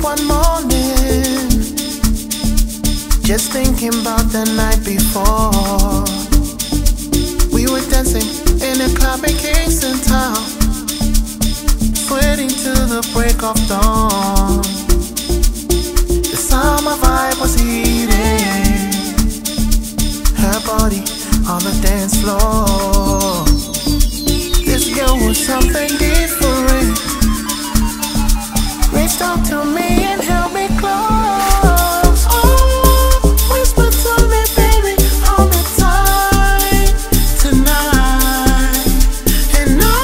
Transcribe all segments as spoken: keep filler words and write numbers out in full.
one morning, just thinking about the night before. We were dancing in a club in Kingston Town, sweating to the break of dawn. The summer vibe was heating, her body on the dance floor. This girl was something different, reached out to me and held me close. Oh, whisper to me, baby, hold me tight tonight. And no,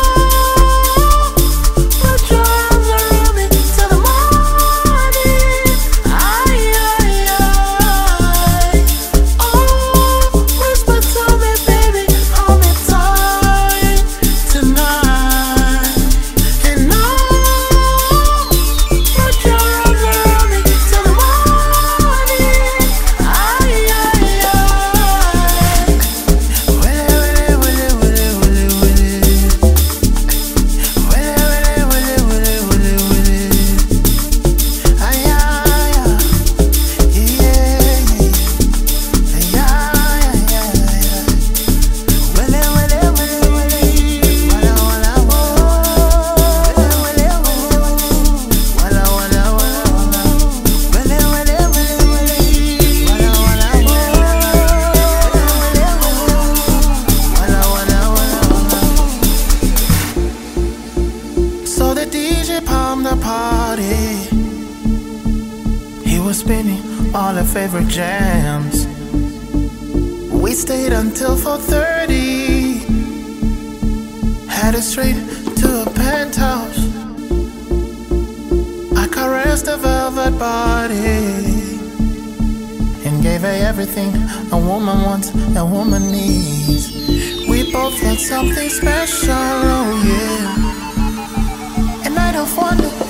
put your arms around me till the morning. Aye, aye, aye. Oh, whisper to me, baby, hold me tight tonight. And no, the party, he was spinning all our favorite jams. We stayed until four thirty, headed straight to a penthouse. I caressed the velvet body and gave her everything a woman wants, a woman needs. We both had something special, oh yeah. And I don't wonder